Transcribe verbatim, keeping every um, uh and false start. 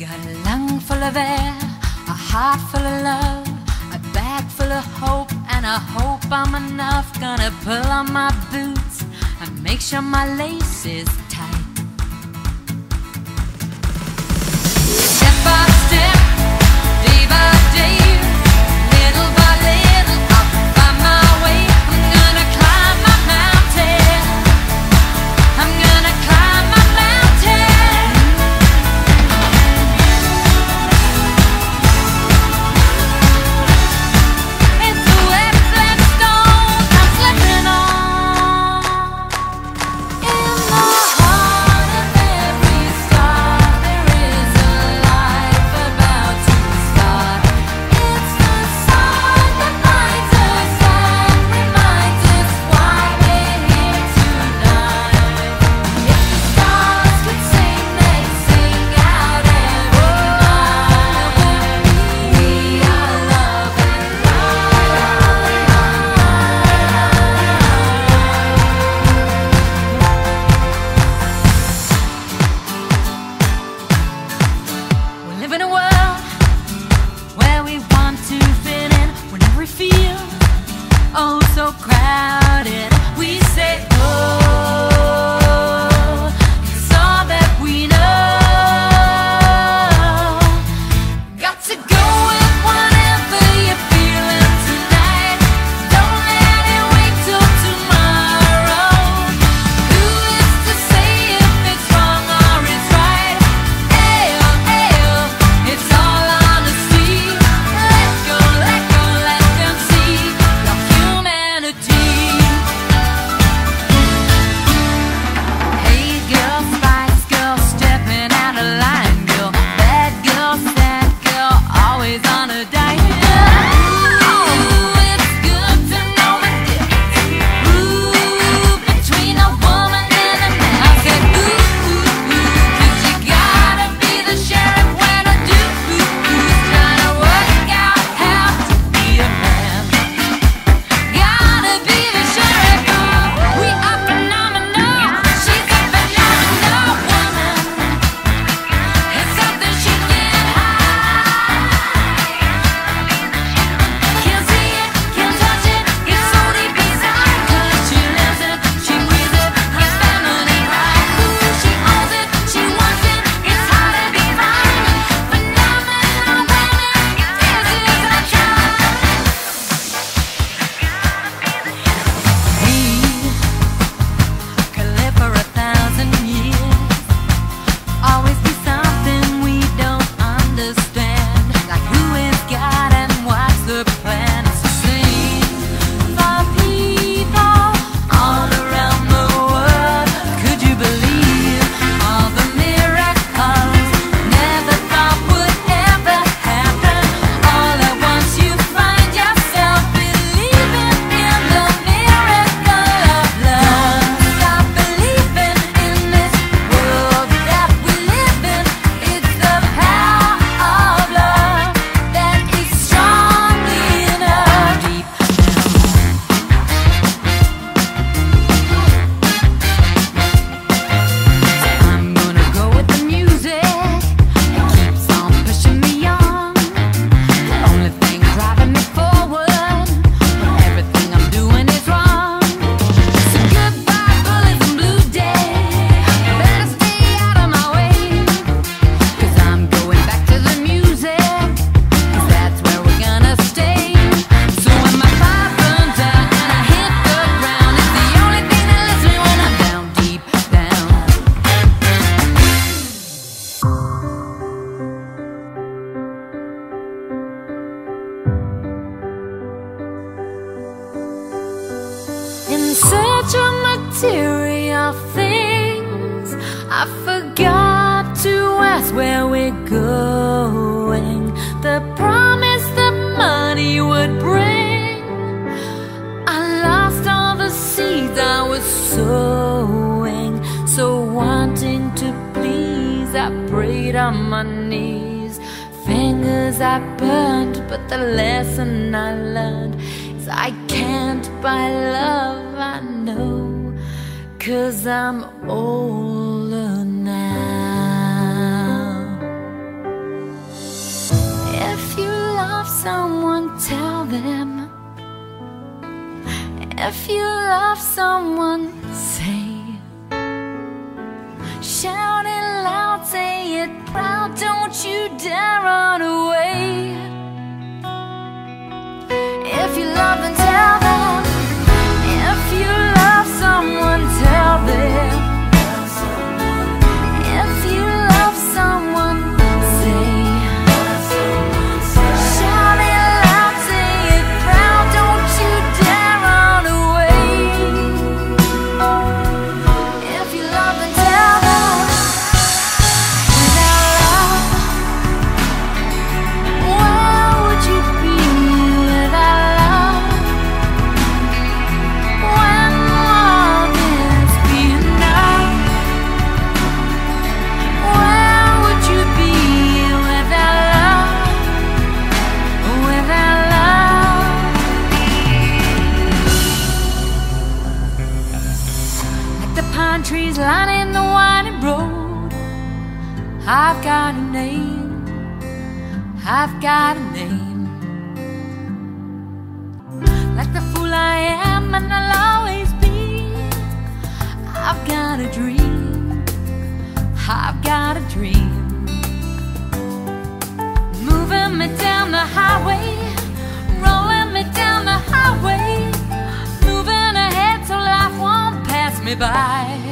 Got a lung full of air, a heart full of love, a bag full of hope, and I hope I'm enough. Gonna pull on my boots and make sure my lace is tight. Step by step, day by day, little by little, I'll find my way. I'm gonna climb my mountain. I'm gonna climb my mountain. It's the wet flagstones I'm slipping on. In the heart of every star, there is a life about to start. It's the sun that binds us and reminds us why we're here tonight. If the stars could sing, they'd sing out every night. We are love and light. We live in a world where we want to fit in. Whenever we feel oh so crowded, we say, oh, it's all that we know. Got to go with whatever you're feeling tonight. Don't let it wait till tomorrow. Who is to say if it's wrong or it's right? Ayo, ayo, it's all honesty. Let go, let go, let them see your humanity. Hey girl, spice girl, stepping out of line, girl. Bad girl, sad girl, always on a diet. Ooh, it's good to know the difference. Ooh, between a woman and a man. I said, ooh, ooh, ooh, 'cause you gotta be the sheriff when a dude's trying to work out how to be a man. Gotta be the sheriff. We are phenomenal. She's a phenomenal woman. It's something she can hide. Can't see it, can't touch it. It's so deep inside. 'Cause she lives it, she breathes it. Her family pride. Ooh, she owns it, she wants it. It's hard to be mine. Phenomenal woman. This is our time. We could live for a thousand years. Always be something we don't understand. Like who is God and what's the plan? It's the same for people all around the world. Could you believe all the miracles never thought would ever happen? All at once you find yourself believing in the miracle of love. Stop believing in this world that we live in. It's the power of love that is strong enough. Deep I'm gonna go with the music. It keeps on pushing me on. The only thing driving me forward when everything I'm doing is wrong. So goodbye bullets and blue day. Better stay out of my way. 'Cause I'm going back to the music. 'Cause that's where we're gonna stay. So when my fire burns out and I hit the ground, it's the only thing that lets me when I'm down, deep down. In search of material things, I forgot to ask where we're going. The promise that money would bring. I lost all the seeds I was sowing. So wanting to please, I prayed on my knees. Fingers I burned, but the lesson I learned is I can't buy love, I know. 'Cause I'm older now. If you love someone, say, shout it loud, say it proud, don't you dare run away. If you love them, tell them. If you love someone, tell them. If you love someone, say, shout it loud, say it proud, don't you dare run away. If you love them, tell them. Without love, where would you be? Without love, when love is enough, where would you be? Without love, without love. Like the pine trees lining the winding road, I've got a name, I've got a name. Like the fool I am and I'll always be, I've got a dream, I've got a dream. Moving me down the highway, rolling me down the highway, moving ahead so life won't pass me by.